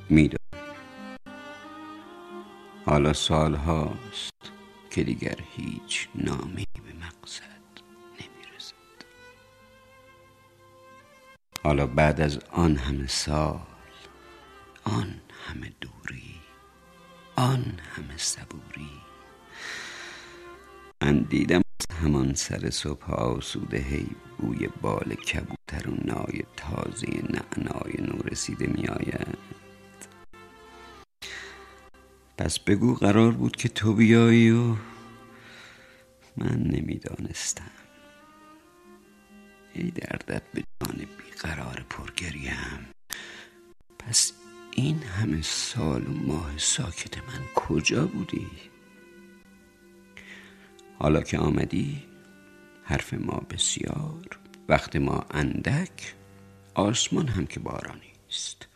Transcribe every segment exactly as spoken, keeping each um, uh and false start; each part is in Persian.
میدانم. حالا سال هاست که دیگر هیچ نامه‌ای به مقصد نمیرسد. حالا بعد از آن همه سال، آن همه دوری، آن همه صبوری، من دیدم از همان سر صبح آسوده هی بوی بال کبوتر و نای تازه نعنای نورسیده می آید. پس بگو قرار بود که تو بیایی و من نمیدانستم. ای دردت به جان بیقرار پرگریم. پس این همه سال و ماه ساکت من کجا بودی؟ حالا که آمدی، حرف ما بسیار، وقت ما اندک، آسمان هم که بارانی است.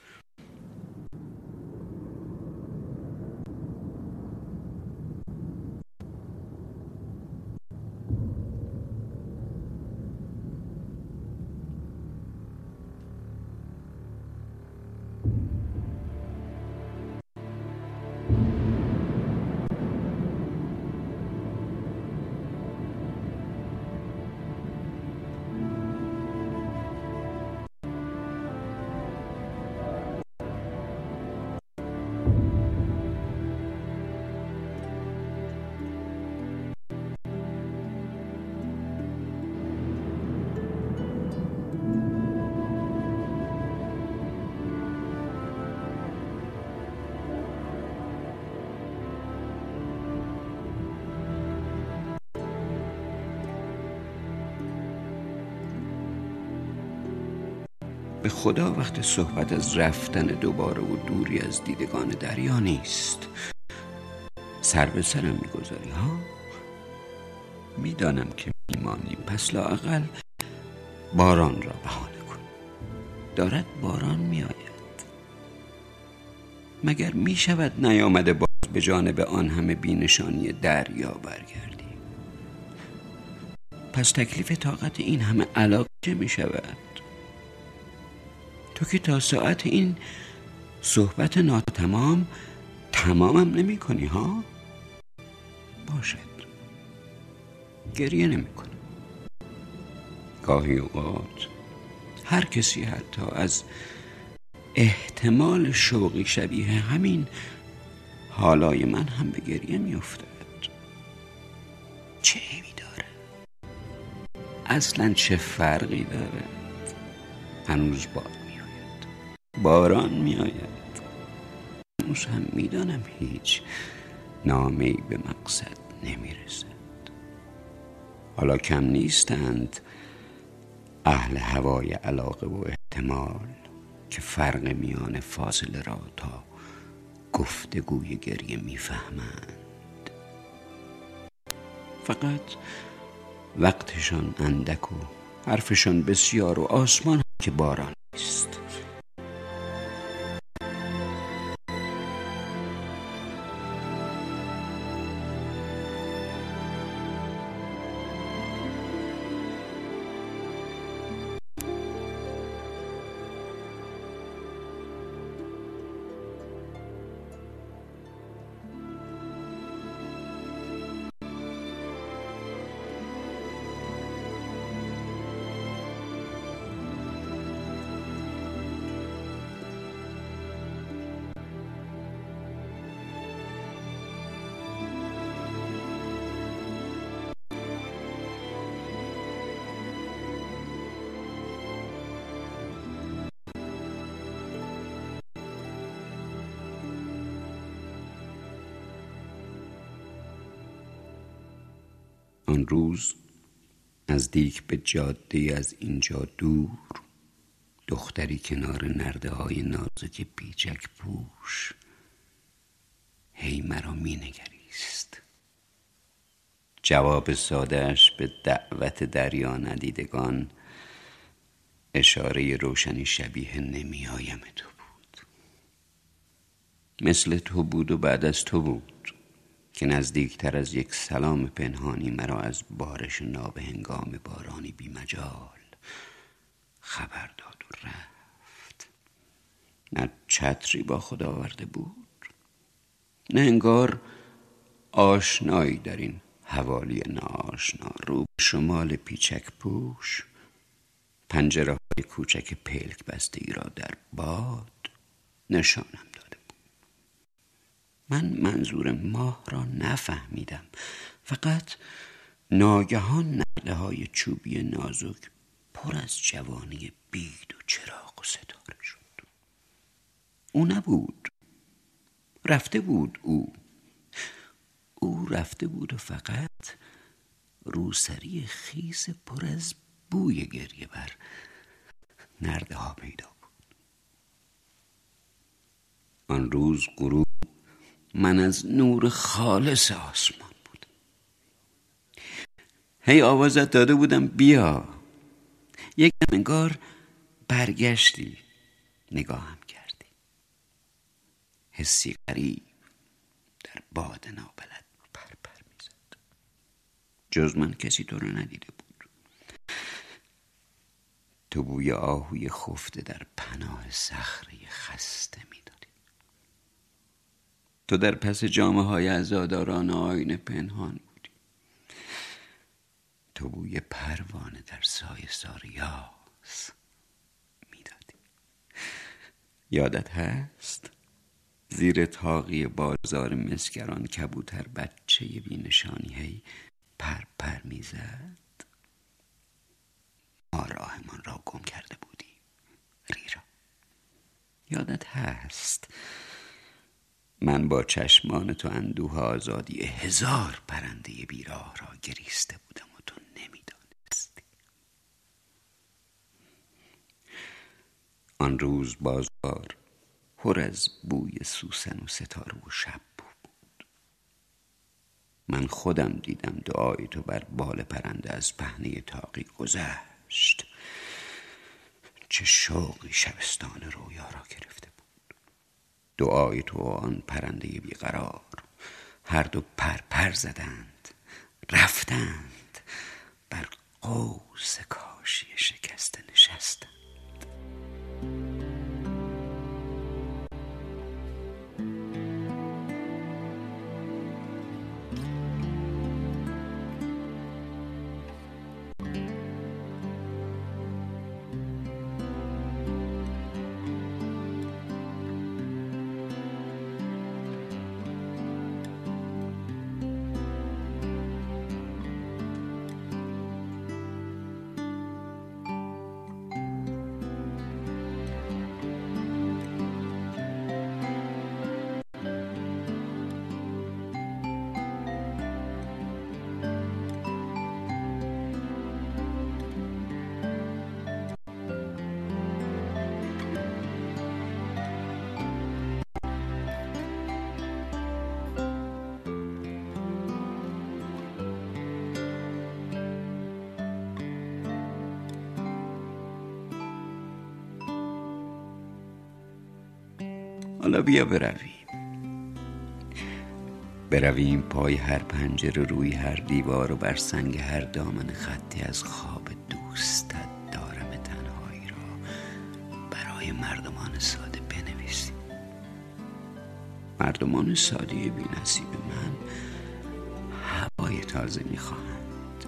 به خدا وقت صحبت از رفتن دوباره و دوری از دیدگان دریا نیست. سر به سرم میگذاری ها؟ میدانم که میمانیم، پس لااقل باران را بهانه کن. دارد باران میآید. مگر میشود نیامده باز به جانب آن همه بینشانی دریا برگردی؟ پس تکلیف طاقت این همه علاقه چه میشود؟ تو که تا ساعت این صحبت ناتمام تمامم نمی کنی ها؟ باشد، گریه نمی کنم. گاهی اوقات هر کسی حتی از احتمال شوقی شبیه همین حالای من هم به گریه می افتد. چه عیبی داره؟ اصلا چه فرقی داره؟ هنوز باد می آید، باران می آید. هنوز هم می دانم هیچ نامه‌ای به مقصد نمی رسد. حالا کم نیستند اهل هوای علاقه و احتمال که فرق میان فاصله را تا گفتگوی گریه میفهمند. فقط وقتشان اندک و حرفشان بسیار و آسمان هم که باران است. آن روز نزدیک به جاده از اینجا دور، دختری کنار نرده های نازک پیچک پوش هی مرا می نگریست. جواب ساده‌اش به دعوت دریا ندیدگان اشاره روشنی شبیه نمی آیم تو بود. مثل تو بود و بعد از تو بود که نزدیکتر از یک سلام پنهانی مرا از بارش نابهنگام بارانی بی مجال خبر داد و رفت. نه چتری با خود آورده بود، نه انگار آشنایی در این حوالی ناآشنا. رو به شمال پیچک پوش، پنجره های کوچک پلک بسته ای را در باد نشانم داده بود. من منظور ماه را نفهمیدم، فقط ناگهان نرده های چوبی نازک پر از جوانی بید و چراغ و ستاره شد. او نبود، رفته بود. او او رفته بود و فقط روسری خیس پر از بوی گریه بر نرده ها پیدا بود. آن روز غروب من از نور خالص آسمان بود. هی آوازت داده بودم بیا. یکم انگار برگشتی، نگاهم کردی. حسی غریب در باد نابلد پر پر میزد. جز من کسی تو رو ندیده بود. تو بوی آهوی خفته در پناه صخره خسته میدادی. تو در پس جامه های عزاداران آینه پنهان بودی. تو بوی پروانه در سایه سار یاس میدادی. یادت هست؟ زیر تاقی بازار مسگران کبوتر بچه بی نشانی هی پر پر میزد. ما راهمان را گم کرده بودیم ریرا. یادت هست من با چشمان تو اندوه آزادی هزار پرنده بیراه را گریسته بودم و تو نمیدانستی. آن روز بازار پر از بوی سوسن و ستاره و شب بود. من خودم دیدم دعای تو بر بال پرنده از پهنه تاقی گذشت. چه شوقی شبستان رویا را گرفته بود. دعای تو و آن پرنده بیقرار هر دو پر پر زدند، رفتند، بر قوس کاشی شکسته نشستند. حالا بیا برویم برویم پای هر پنجره، روی هر دیوار و بر سنگ هر دامن خطی از خواب دوستت دارم تنهایی را برای مردمان ساده بنویسیم. مردمان ساده بی نصیب من هوای تازه میخواهند،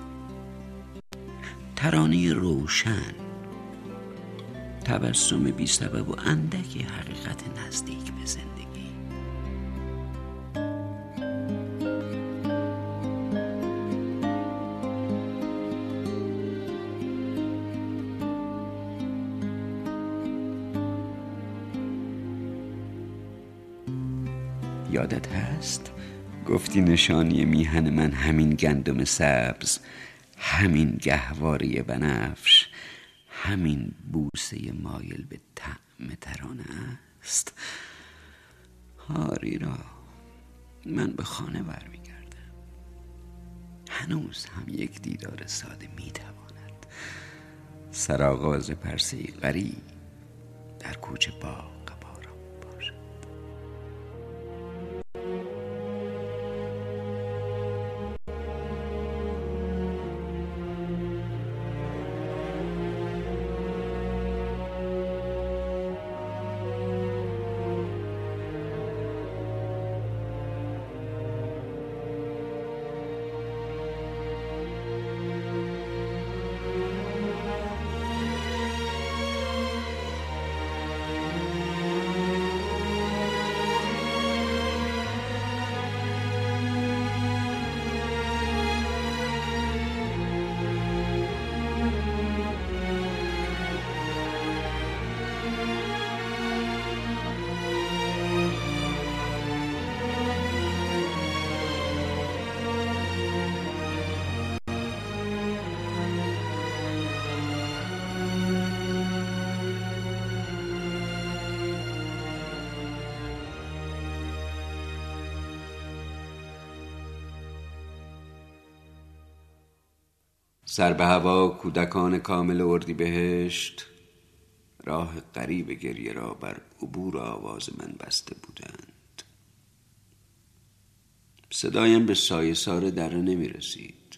ترانه روشن، تبسم بی سبب و اندکی حقیقت نزدیک به زندگی. یادت هست گفتی نشانی میهن من همین گندم سبز، همین گهواره بنفش، همین بوسه مایل به طعم ترانه است. هاریرا، من به خانه برمیگردم. هنوز هم یک دیدار ساده میتواند سرآغاز پرسه‌ای غریب در کوچه باغ باران باشد. سر به هوا کودکان کامل اردیبهشت راه غریب گریه را بر عبور آواز من بسته بودند. صدایم به سایه سار دره نمی رسید.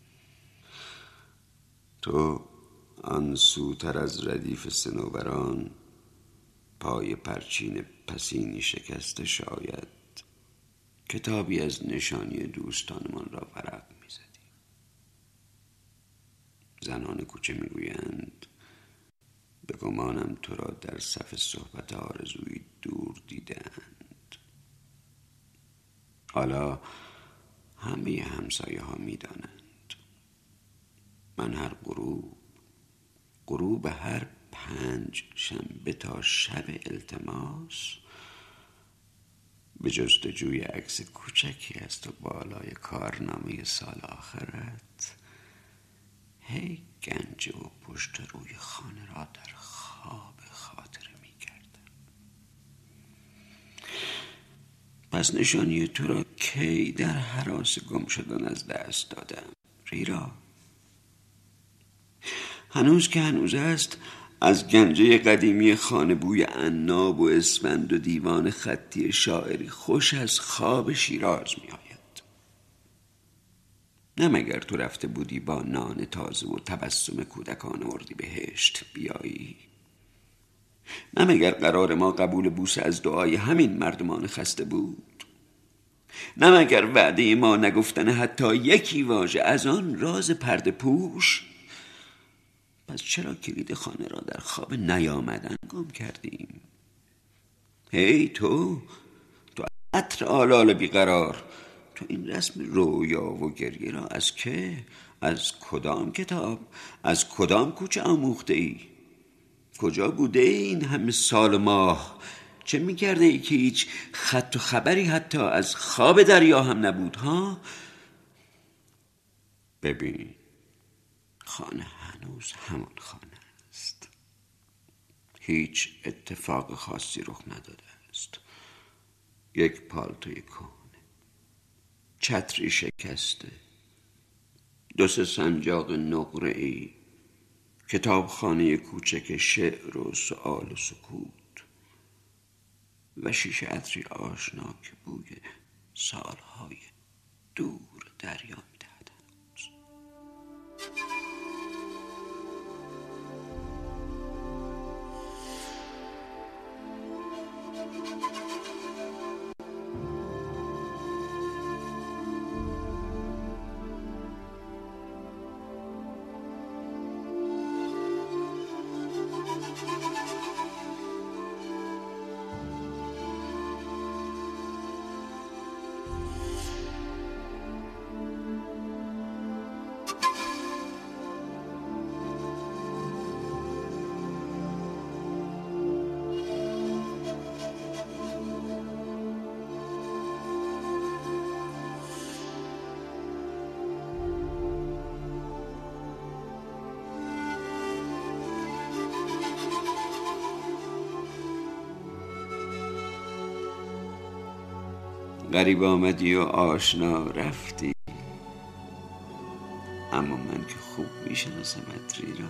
تو آن سوتر از ردیف صنوبران پای پرچین پسینی شکسته شاید کتابی از نشانی دوستانمان را ورق می زدی. زنان کوچه می گویند به گمانم تو را در صف صحبت آرزویی دور دیدند. حالا همه همسایه ها می دانند من هر غروب غروب هر پنج شنبه تا شب التماس به جستجوی عکس کوچکی از تو بالای کارنامه سال آخرت هی گنج و پشت روی خانه را در خواب خاطره می کردم. پس نشانی تو را کی در هراس گم شدن از دست دادم ریرا؟ هنوز که هنوز است از گنجه قدیمی خانه بوی عناب و اسفند و دیوان خطی شاعری خوش از خواب شیراز می آید. نه مگر تو رفته بودی با نان تازه و تبسم کودکان اردیبهشت بیایی؟ نه مگر قرار ما قبول بوسه از دعای همین مردمان خسته بود؟ نه مگر وعده ما نگفتن حتی یکی واژه از آن راز پرده پوش؟ پس چرا کلید خانه را در خواب نیامدن گم کردیم؟ هی تو تو عطر آلال بیقرار، تو این رسم رویا و گریه را از که؟ از کدام کتاب؟ از کدام کوچه آموخته ای؟ کجا بوده این همه سال و ماه؟ چه میکرده ای که هیچ خط و خبری حتی از خواب دریا هم نبود ها؟ ببین خانه هنوز همان خانه است. هیچ اتفاق خاصی رخ نداده است. یک پالتوی کهنه، چتری شکسته، دو سه سنجاق نقره‌ای، کتابخانه کوچک شعر و سؤال و سکوت و شیشه عطری آشنا که بوی سالهای دور دریا می‌دهد. غریب آمدی و آشنا رفتی، اما من که خوب میشناسمت ریرا.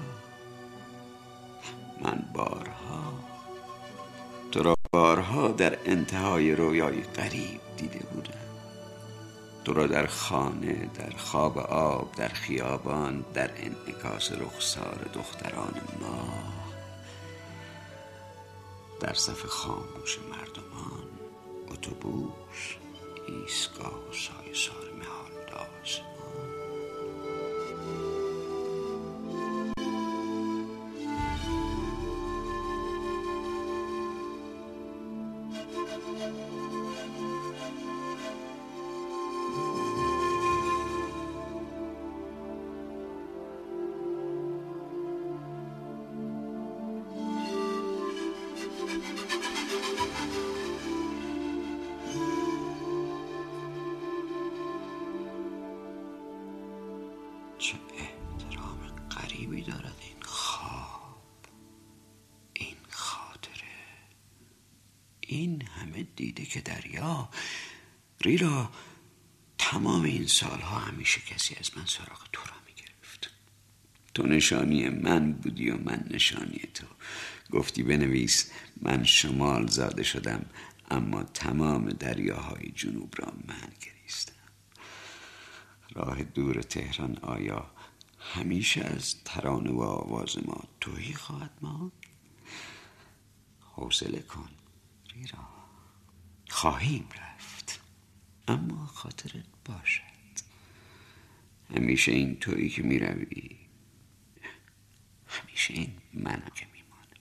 من بارها تو را بارها در انتهای رویای غریب دیده بودم. تو را در خانه، در خواب آب، در خیابان، در انعکاس رخسار دختران ماه، در صف خاموش مردمان، اتوبوس، ایستگاه و سایه سار محال آسمان. چه احترام غریبی دارد این خواب، این خاطره، این همه دیده که دریا. ریرا تمام این سالها همیشه کسی از من سراغ تو را می گرفت. تو نشانی من بودی و من نشانی تو. گفتی بنویس من شمال زاده شدم، اما تمام دریاهای جنوب را من گریستم. راه دور تهران آیا همیشه از ترانه و آواز ما تویی خواهد ماند؟ حوصله کن ریرا، خواهیم رفت، اما خاطرت باشد همیشه این تویی که می روی، همیشه این منم که می مانم.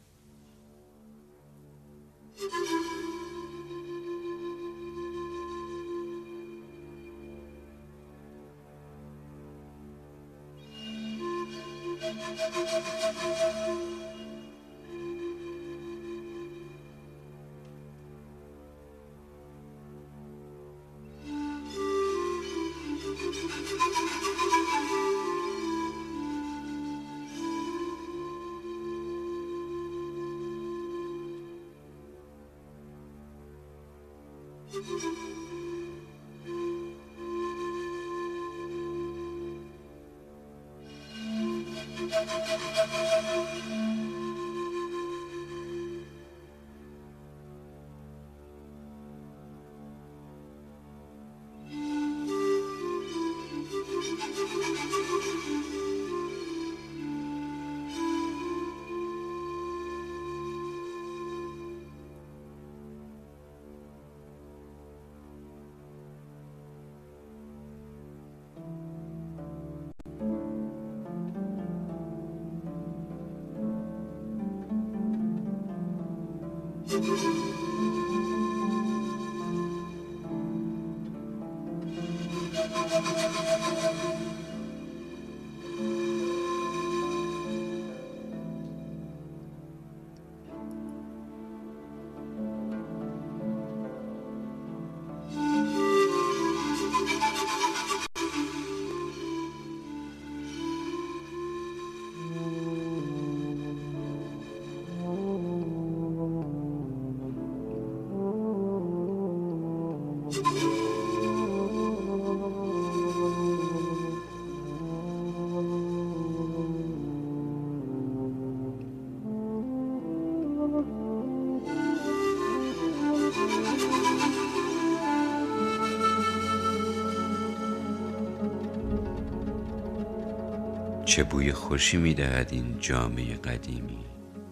چه بوی خوشی می‌دهد این جامه قدیمی،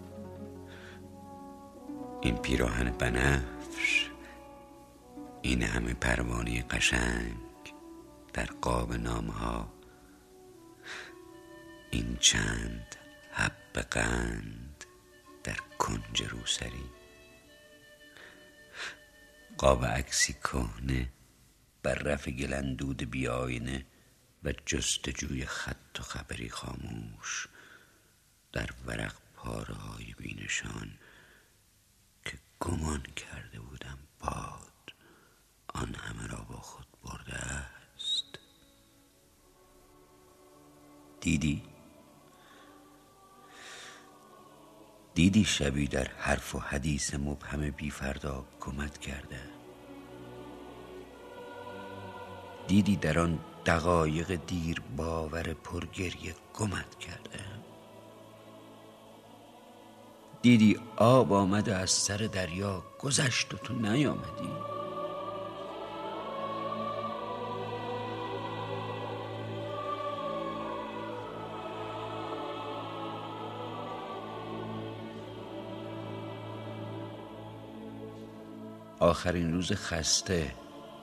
این پیراهن بنفش، این همه پروانه قشنگ در قاب نام‌ها، این چند حب قند در کنج روسری، قاب عکسی کهنه بر رف گلندود بیاینه و جستجوی خط و خبری خاموش در ورق پاره های بینشان که گمان کرده بودم باد آن همه را با خود برده است. دیدی؟ دیدی شبی در حرف و حدیث مبهم بی فردا گمت کرده؟ دیدی در آن دقایق دیر باور پرگریه گمت کرده؟ دیدی آب آمده از سر دریا گذشت و تو نیامدی؟ آخرین روز خسته،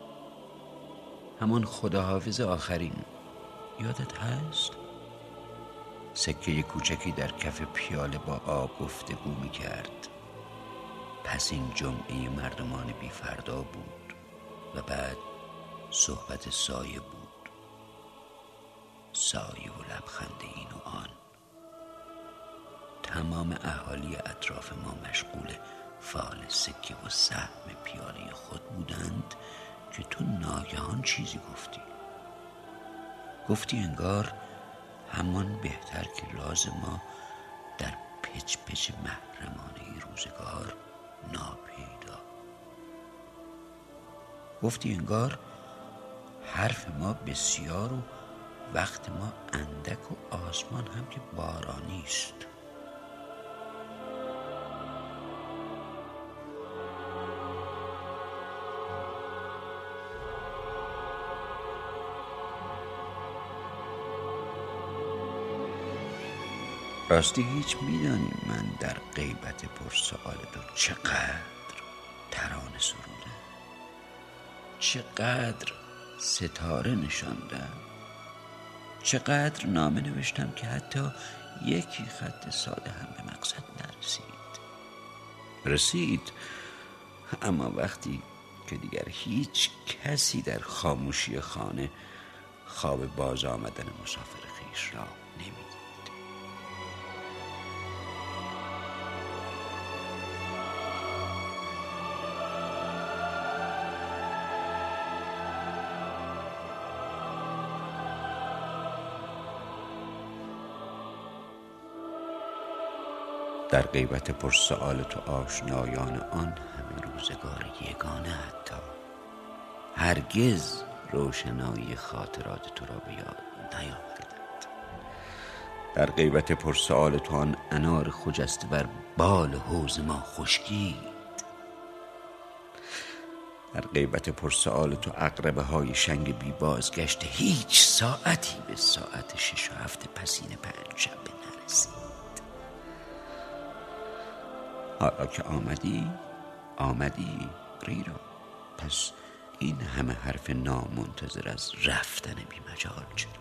همان خداحافظ آخرین، یادت هست؟ سکه کوچکی در کف پیاله با آب گفتگو می کرد. پس این جمعه مردمان بی فردا بود و بعد صحبت سایه بود، سایه و لبخند این و آن. تمام اهالی اطراف ما مشغول فال سکه و سهم پیاله خود بودند که تو ناگهان چیزی گفتی. گفتی انگار همان بهتر که راز ما در پچ پچ محرمانه روزگار ناپیدا. گفتی انگار حرف ما بسیار و وقت ما اندک و آسمان هم که بارانی است. راستی هیچ میدانی من در غیبت پرسؤال تو چقدر ترانه سرودم، چقدر ستاره نشاندم، چقدر نامه نوشتم که حتی یکی خط ساده هم به مقصد نرسید. رسید، اما وقتی که دیگر هیچ کسی در خاموشی خانه خواب باز آمدن مسافر خویش را نمید. در غیبت پرسؤال تو آشنایان آن همه روزگار یگانه حتی هرگز روشنایی خاطرات تو را به یاد نیاوردند. در غیبت پرسؤال تو آن انار خجسته بر بال حوض ما خشکید. در غیبت پرسؤال تو عقربه های شنگ بی بازگشت هیچ ساعتی به ساعت شش و هفت پسین پنجشنبه نرسید. حالا که آمدی آمدی ریرا، پس این همه حرف نامنتظر از رفتن بی مجال چرا؟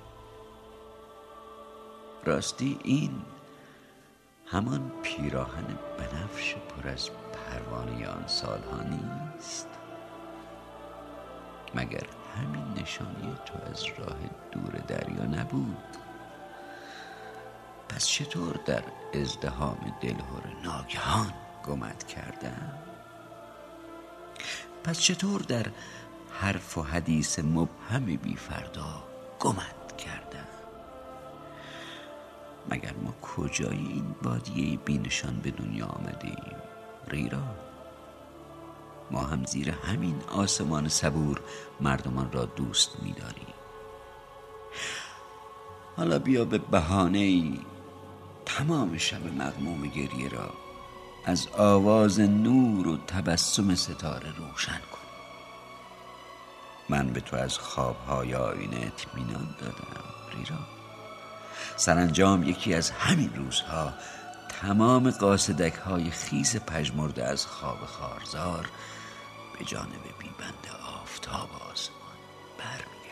راستی این همان پیراهن بنفش پر از پروانه آن سالها نیست؟ مگر همین نشانی تو از راه دور دریا نبود؟ پس چطور در ازدحام دلهره ناگهان گمت کردم؟ پس چطور در حرف و حدیث مبهم بی فردا گمت کردم؟ مگر ما کجای این بادیه بینشان به دنیا آمده ایم ریرا؟ ما هم زیر همین آسمان صبور مردمان را دوست می داریم. حالا بیا به بهانه‌ای تمام شب مغموم گریه را از آواز نور و تبسم ستاره روشن کن. من به تو از خوابهای آینه اطمینان دادم ریرا. سرانجام یکی از همین روزها تمام قاصدک های خیس پژمرده از خواب خارزار به جانب بیبند آفتاب آسمان برمی